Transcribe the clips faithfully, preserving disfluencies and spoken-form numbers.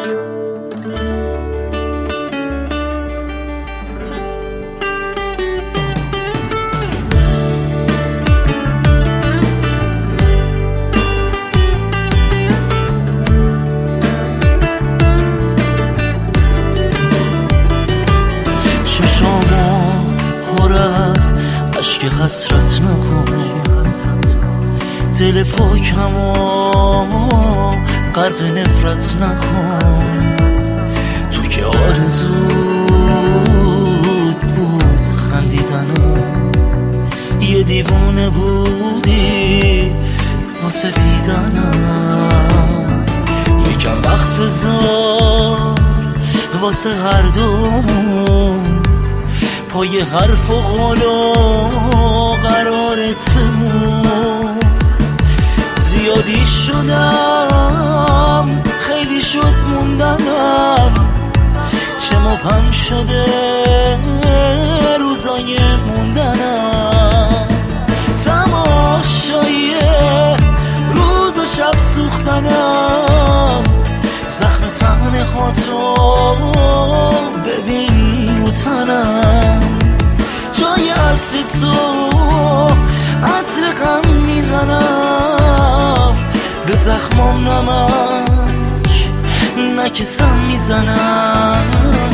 که حسرت نکن، دل پاکمو غرق نفرت نکن. تو که آرزود بود خندیدنم، یه دیوونه بودی واسه دیدنم. یکم وقت بذار واسه هر دومون، پای حرف و قول و قرارت بمون. زیادی شدم، خیلی شد موندنم، چه مبهم شده روزای موندنم. تماشای روز و شب سوختنم، زخم تنهاتو ببین رو تنم. جای عطر تو عطر غم میزنم، به زخمام نمک نکسم میزنم.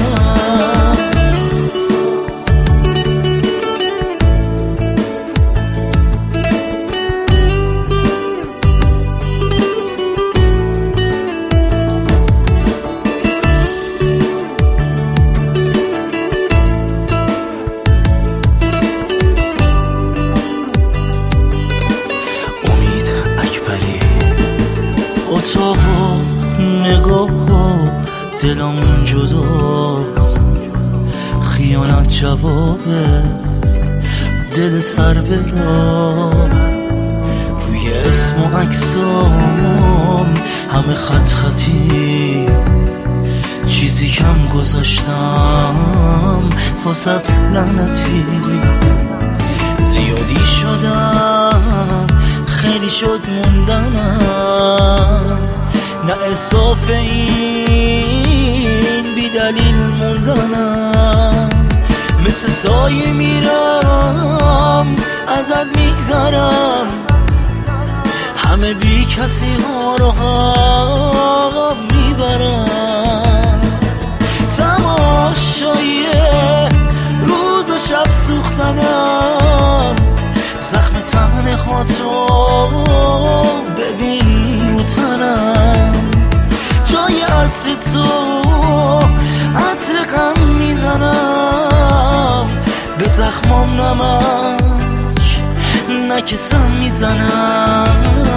اتاق و نگاه و دلم جداست، خیانت جوابه دل سر برا. روی اسم و عکسام همه خط خطی، چیزی کم گذاشتم واسه لعنتی. زیادی شدم، خیلی شد موندنم، نه اضافه این بی دلیل موندنم. مثل سایه میرم ازت میگذرم، همه بی کسی ها رو هم میبرم. تماشای روز و شب سوختنم، زخم تنهاتو ببین رو تنم. جای عطر تو عطر غم میزنم، به زخمام نمک نکسم میزنم.